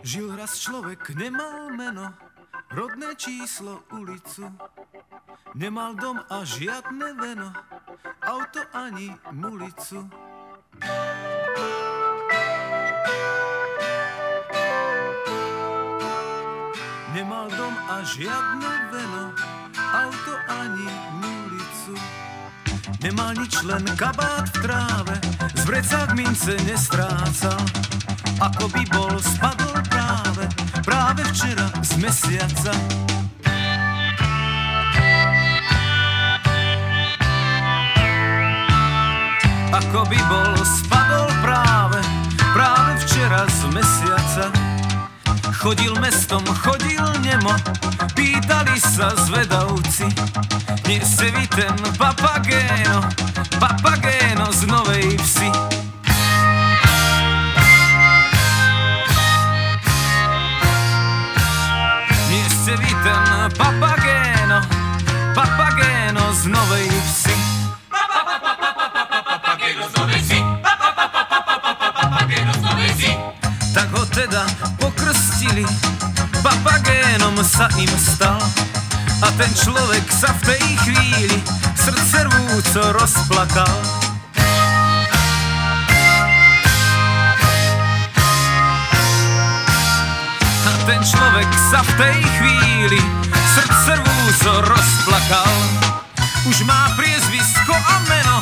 Žil raz človek, nemal meno, rodné číslo, ulicu. Nemal dom a žiadne veno, auto ani mulicu. Nemal dom a žiadne veno, auto ani mulicu. Nemal nič, len kabát v tráve, z vrecák mince nestrácal. Ako by bol spadol práve včera z mesiaca. Ako by bol spadol práve včera z mesiaca. Chodil mestom, chodil nemo, pýtali sa zvedavci, nie se vy ten papagéno z Novej Vsi. Nie se vy ten papagéno z Novej Vsi. Papagéno z Novej Vsi. Papagéno z Novej Vsi. Tak ho teda pokrstili, papagénom sa im stal. A ten človek sa v tej chvíli srdce rvúco rozplakal. A ten človek sa v tej chvíli srdce rvúco rozplakal. Už má priezvisko a meno,